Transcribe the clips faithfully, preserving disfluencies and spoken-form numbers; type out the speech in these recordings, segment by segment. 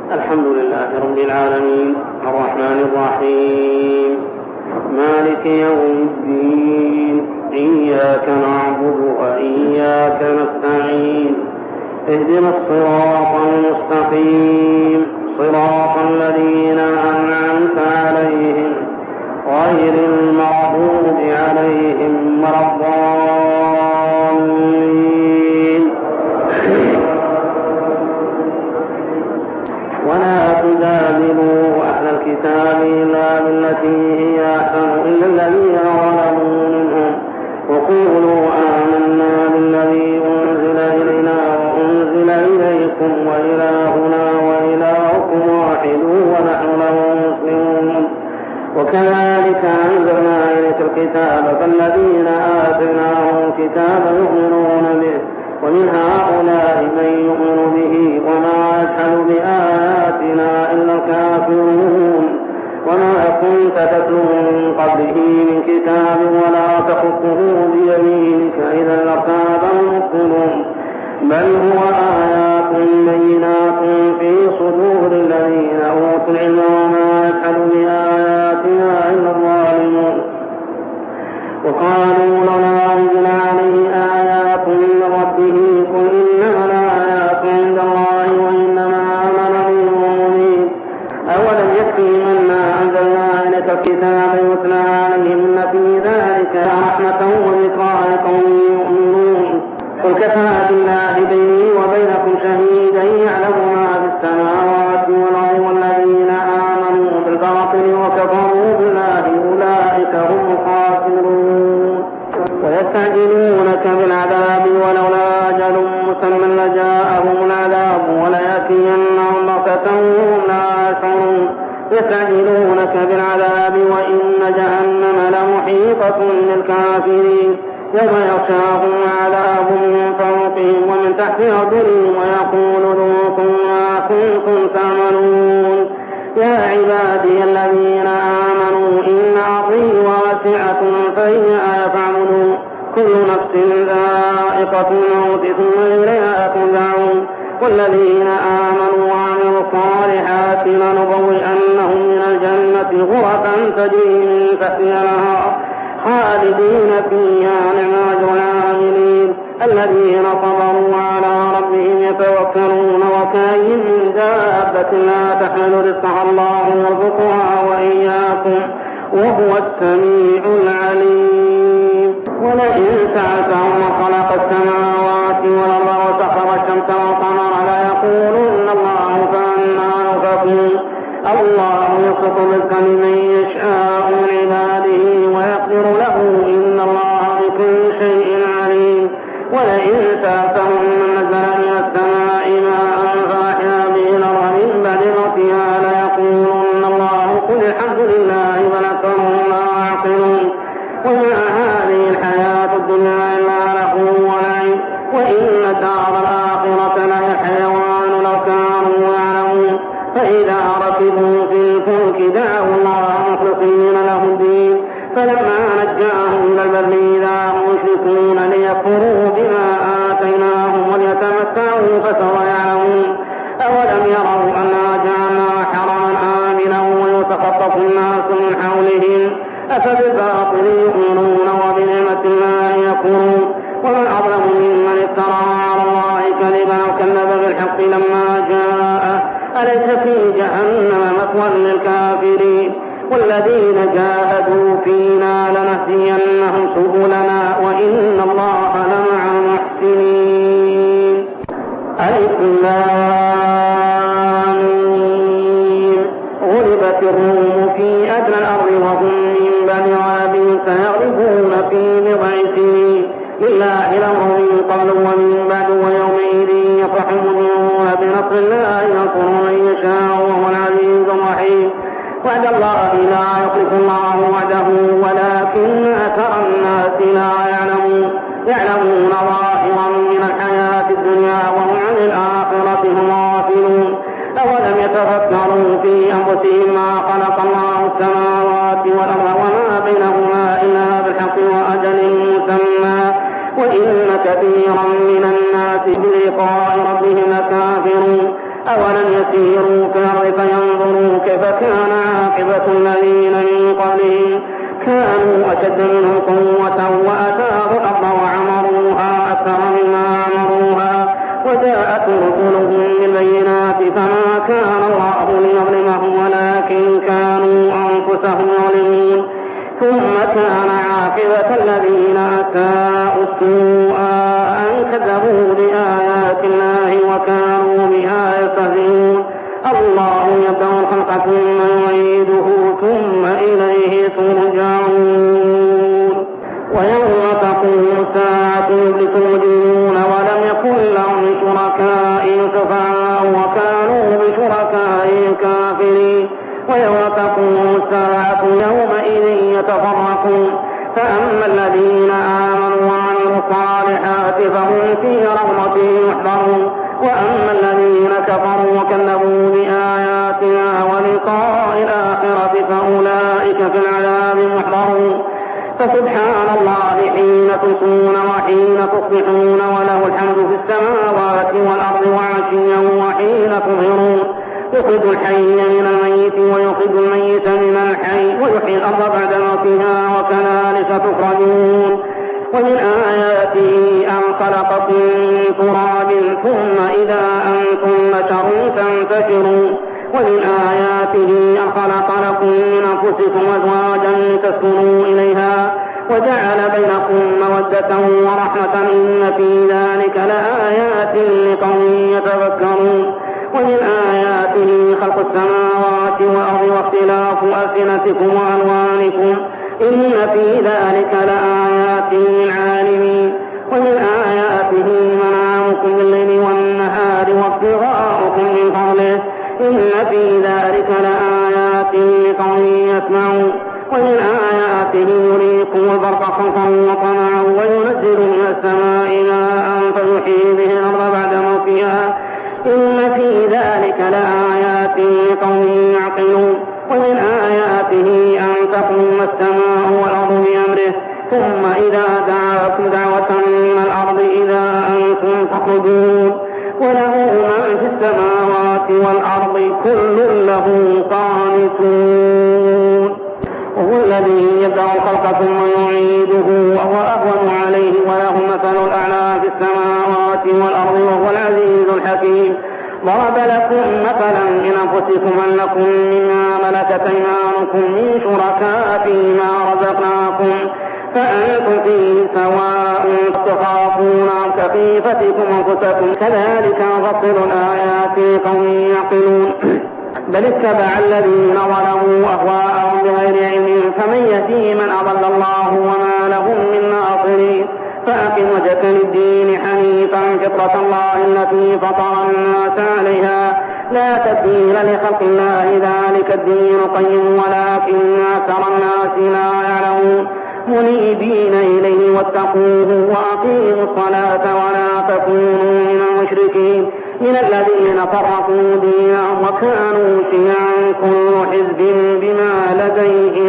الحمد لله رب العالمين الرحمن الرحيم مالك يوم الدين إياك نعبد وإياك نستعين اهدنا الصراط المستقيم صراط الذين أنعمت عليهم غير المغضوب عليهم ولا الضالين ولا تجادلوا أهل الكتاب إلا بالتي هي أحسن إلا الذين ظلموا منهم وقولوا آمنا بالذي أنزل إلينا وأنزل إليكم وإلهنا وإلهكم واحد ونحن له مسلمون وكذلك أنزلنا إليك الكتاب فالذين آتيناهم الكتاب يؤمنون به ومن هؤلاء من يؤمن به وما يجحد بآياتنا إلا الكافرون وما كنت تتلو من قبله من كتاب ولا تخطه بيمينك إذا لارتاب المبطلون بل هو آيات بينات في صدور الذين أوتوا العلم وما يجحد بآياتنا إلا الظالمون وقالوا لنا أنزل عليه آيات من ربه قل إنما الآيات عند الله وإنما آمن به المؤمنين أولم يكفهم أنا أنزلنا إليك الكتاب يتلى عليهم إن في ذلك رحمة وذكرى لقوم يؤمنون قل كفى بالله بيني وبينكم شهيدا يعلم ما في السماوات والأرض والذين آمنوا بالباطل وكفروا بالله أولئك هم الخاسرون ويستعجلونك بالعذاب ولولا أجل مسمى لجاءهم العذاب وليأتينهم بغتة وهم لا يشعرون يستعجلونك بالعذاب وإن جهنم لمحيطة بالكافرين يوم يغشاهم عذاب من فوقهم ومن تحت أرجلهم ويقول ذوقوا ما كنتم تعملون يا عبادي الذين آمنوا إن أرضي واسعة فإياي فاعبدون كل نفس ذائقة الموت ثم إليها ترجعون والذين آمنوا وعملوا الصالحات لنبوئنهم من الجنة غرفا تجري من تحتها الأنهار خالدين فيها نعم أجر العاملين الذين صبروا على ربهم يتوكلون وكأين من دابة لا تحمل رزقها الله يرزقها وإياكم وهو السميع العليم ولئن سألتهم من خلق السماوات والأرض وسخر الشمس والقمر ليقولن الله فأنى يؤفكون الله يبسط الرزق لمن يشاء من عباده ويقدر له إن الله بكل شيء عليم ولئن سألتهم من نزل من السماء ماء فأحيا به الأرض من بعد موتها ليقولن الله قل الحمد لله بل أكثرهم لا يعقلون وما هذه الحياة الدنيا إلا لهو ولعب وإن دار الآخرة لهي الحيوان لو كانوا يعلمون فإذا ركبوا في الفلك دعوا الله مخلصين له الدين فلما نجاهم إلى البر إذا هم يشركون ليكفروا بما آتيناهم وليتمتعوا فسوف يعلمون أولم يروا أنا جعلنا حرما آمنا ويتخطف الناس من حولهم أفبالباطل يؤمنون وبنعمة الله يكفرون ومن أظلم ممن افترى على الله كذبا وكذب بالحق لما جاءه أليس في جهنم مثوى للكافرين والذين جاهدوا فينا لنهدينهم سبلنا وإن الله لمع المحسنين ألف لام ميم غلبت الروم في أدنى الأرض وهم من بني عاد سيغلبون في بضع سنين لله الأمر من قبل ومن بعد ويومئذ يفرح المؤمنون بنصر الله ينصر من يشاء وهو العزيز الرحيم وعد الله لا يخلف الله وعده ولكن أكثر الناس لا يعلمون يعلمون ظاهرا من الحياة الدنيا وهم عن الآخرة هم غافلون أولم يتفكروا في أنفسهم ما خلق الله السماوات والأرض وما بينهما إلا بالحق وأجل مسمى وإن كثيرا من الناس بلقاء ربهم لكافرون أولم يسيروا في الأرض فينظروا كيف كان عاقبة الذين من قبلهم كانوا أشد منهم قوة وأثاروا الأرض وعمروها أكثر مما عمروها وجاءت رسلهم بالبينات فما كان الله ليظلمهم ولكن كانوا أنفسهم يظلمون ثم كان عاقبة الذين أساءوا السوء أن كذبوا بآيات الله وكانوا بها يستهزئون الله يبدأ الخلق ثم يعيده ثم إليه ترجعون ويوم تقوم الساعة يبلس المجرمون ولم يكن لهم شركاء شفعاء وكانوا بشركائهم كافرين ويوم تقوم الساعة يومئذ يتفرقون فأما الذين آمنوا وعملوا الصالحات فهم في روضة يحضرون وأما الذين كفروا وكذبوا بآياتنا ولقاء الآخرة فأولئك في العذاب محضرون فسبحان الله حين تمسون وحين تصبحون وله الحمد في السماوات والأرض وعشيا وحين تظهرون يخرج الحي من الميت ويخرج الميت من الحي ويحيي الأرض بعد موتها وكذلك تخرجون ومن آياته أن خلقكم من تراب ثم إذا أنتم بشر تنتشرون ومن آياته أن خلق لكم من أنفسكم أزواجا تسكنوا إليها وجعل بينكم مودة ورحمة إن في ذلك لآيات لقوم يتفكرون ومن آياته خلق السماوات والأرض واختلاف ألسنتكم وألوانكم إن في ذلك لآيات للعالمين ومن آياته منامكم بالليل والنهار وابتغاؤكم من فضله إن في ذلك لآيات لقوم يسمعون ومن آياته يريكم البرق خوفا وطمعا وينزل من السماء ماء فيحيي به الأرض بعد موتها إن في ذلك لآيات لقوم يعقلون ومن آياته أن تقوم السماء والأرض بأمره ثم إذا دعاكم دعوة من الأرض إذا أنتم تخرجون وله من في السماوات والأرض كل له قانتون وهو الذي يبدأ الخلق ثم يعيده وهو أهون عليه وله مثل الأعلى في السماوات والأرض وهو العزيز الحكيم ضرب لكم مثلا من أنفسكم أن لكم مما ملكت أيمانكم من شركاء فيما رزقناكم فأنتم فيه سواء تخافون كخيفتكم أنفسكم كذلك نفصل الآيات لقوم يعقلون بل اتبع الذين ظلموا أهواءهم بغير علم فمن يهدي من أضل الله وما لهم من ناصرين فأقم وجهك للدين حنيفا فطرة الله التي فطر الناس عليها لا تبديل لخلق الله ذلك الدين القيم ولكن أكثر الناس لا يعلمون منيبين إليه واتقوه وأقيموا الصلاة ولا تكونوا من المشركين من الذين فرقوا دينهم وكانوا شيعا كل حزب بما لديهم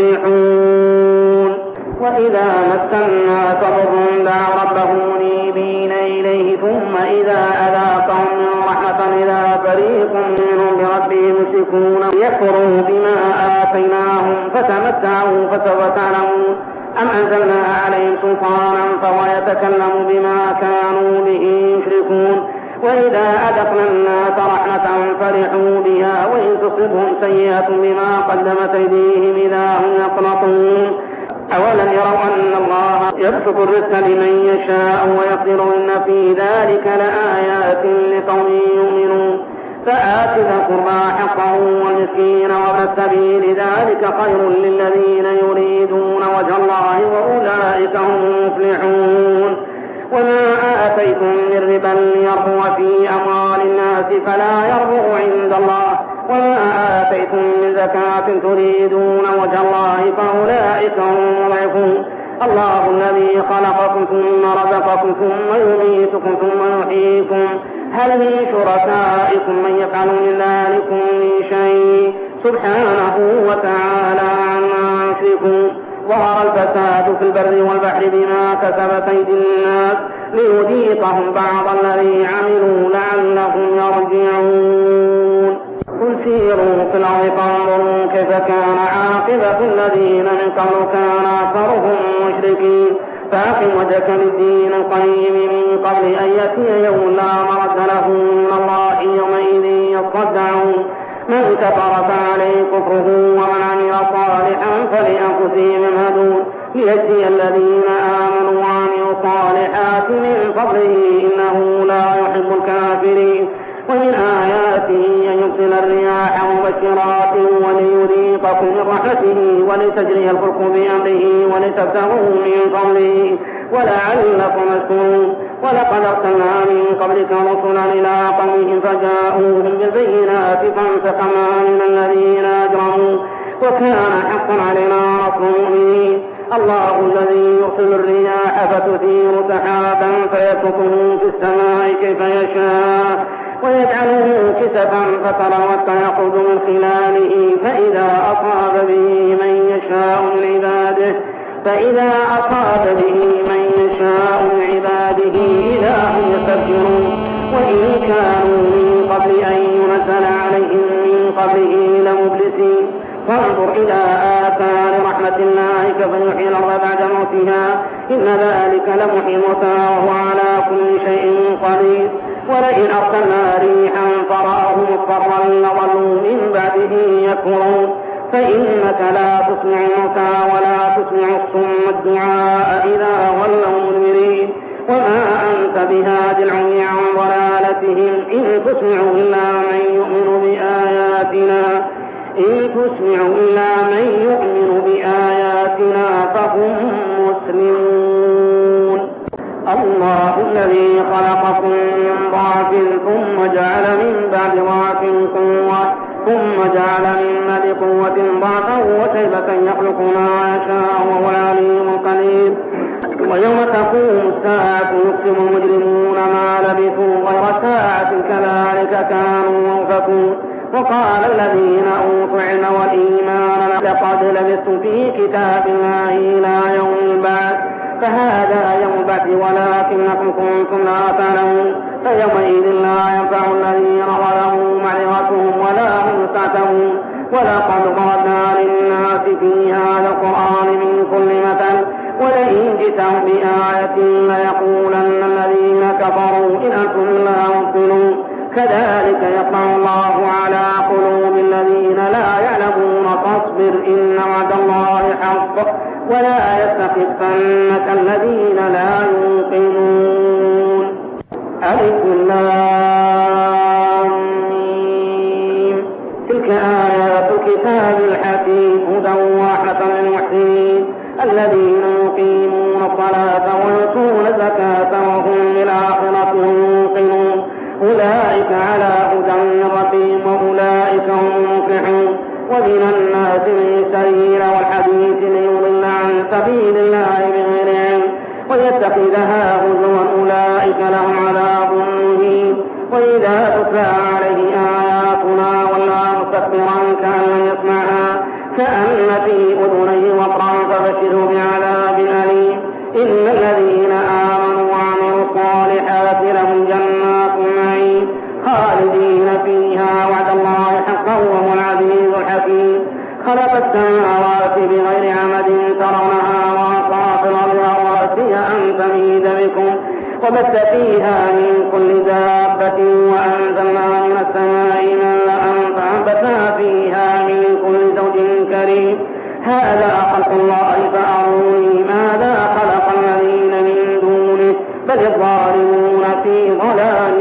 فرحون وإذا مس الناس ضر دعوا ربهم منيبين إليه ثم إذا أذاقهم من رحمة إذا فريق منهم بربهم يشركون يكفروا بما آتيناهم فتمتعوا فسوف تعلمون أم أنزلنا عليهم سلطانا فهو يتكلم بما كانوا به يشركون وإذا أذقنا الناس رحمة فرحوا بها وإن تصبهم سيئة بما قدمت أيديهم إذا هم يقنطون أولم يروا أن الله يبسط الرزق لمن يشاء ويقدر إن في ذلك لآيات لقوم يؤمنون فآت ذا القربى حقه والمسكين وابن السبيل ذلك خير للذين يريدون وجه الله وأولئك هم المفلحون وما آتيتم من ربا ليربو في أموال الناس فلا يربو عند الله وما آتيتم من زكاة تريدون وجه الله فأولئك هم المضعفون الله الذي خلقكم ثم رزقكم ثم يميتكم ثم يحييكم هل من شركائكم من يفعل من ذلكم من شيء سبحانه وتعالى عما يشركون ظهر الفساد في البر والبحر بما كسبت أيدي الناس ليذيقهم بعض الذي عملوا لعلهم يرجعون. قل سيروا في الأرض فانظروا كيف كان عاقبة الذين من قبل كان أكثرهم مشركين فأقم وجهك للدين القيم من قبل أن يأتي يوم لا مرد له من الله يومئذ يصدعون. من كفر فعليه كفره ومن عمل صالحا فلأنفسهم يمهدون ليجزي الذين آمنوا وعملوا الصالحات من فضله إنه لا يحب الكافرين. ومن آياته أن يرسل الرياح مبشرات وليذيقكم من رحمته ولتجري الفلك بأمره ولتبتغوا من فضله ولعلكم تشكرون. ولقد أرسلنا من قبلك رسلا إلى قومهم فجاءوهم بالبينات فانتقمنا من الذين أجرموا وكان حقا علينا نصر المؤمنين. الله الذي يرسل الرياح فتثير سحابا فيسقطه في السماء كيف يشاء ويجعله كسفا فترى يخرج من خلاله فإذا أصاب به من يشاء من عباده فإذا أصاب به من يشاء من عباده إذا هم يستبشرون. وإن كانوا من قبل أن ينزل عليهم من قبله لمبلسين. فانظر إلى آثار رحمة الله كيف يحيي الأرض بعد موتها إن ذلك لمحيي الموتى وهو على كل شيء قدير. ولئن أرسلنا ريحا فرأه مصفرا لظلوا من بعده يكفرون. فإنك لا تسمع الموتى ولا تسمع الصم الدعاء إذا ولوا مدبرين. وما أنت بهاد العمي عن ضلالتهم إن تسمع إلا من يؤمن بآياتنا إن تسمع إلا من يؤمن بآياتنا فهم مسلمون. الله الذي خلقكم من ضعف ثم جعل من بعد ضعف قوة ثم جعل من بعد قوة ضعفا وشيبة يخلق ما يشاء وهو العليم القدير. ويوم تقوم الساعة يقسم المجرمون ما لبثوا غير ساعة كذلك كانوا يؤفكون. وقال الذين أوتوا العلم والإيمان لقد لبثتم في كتاب الله إلى يوم البعث فهذا يوم البعث ولكنكم كنتم لا تعلمون. فيومئذ لا ينفع الذين ظلموا معذرتهم ولا هم يستعتبون. ولقد ضربنا للناس في هذا القرآن من كل مثل ولئن جئتهم بآية ليقولن الذين كفروا إن أنتم إلا مبطلون. كذلك يطبع الله على قلوب الذين لا يعلمون فاصبر إن وعد الله حق ولا يستخفنك الذين لا يوقنون. ألف لام ميم تلك آيات الكتاب الحكيم هدى ورحمة للمحسنين الذين يقيمون الصلاة ويؤتون الزكاة وهم بالآخرة يوقنون. أولئك على هدى من ربهم وأولئك هم المفلحون. ومن الناس من يشتري والحديث ليضل عن سبيل الله بغير علم ويتخذها هزوا أولئك لهم عذاب مهين. وإذا تتلى عليه آياتنا ولى مستكبرا كأن لم يسمعها كأن في أذنيه وقرا فبشره بعذاب أليم. إن الذين آمنوا وعملوا الصالحات لهم جنات النعيم خالدين فيها وعد الله حقا وهو العزيز الحكيم. خلق السماوات بغير عمد ترونها وأصرى في الأرض رواسي أن تميد بكم وبث فيها من كل دابة وأنزلنا من السماء ماء فأنبتنا فيها من كل زوج كريم. هذا خلق الله فأروني ماذا خلق الذين من دونه بل الظالمون في ضلال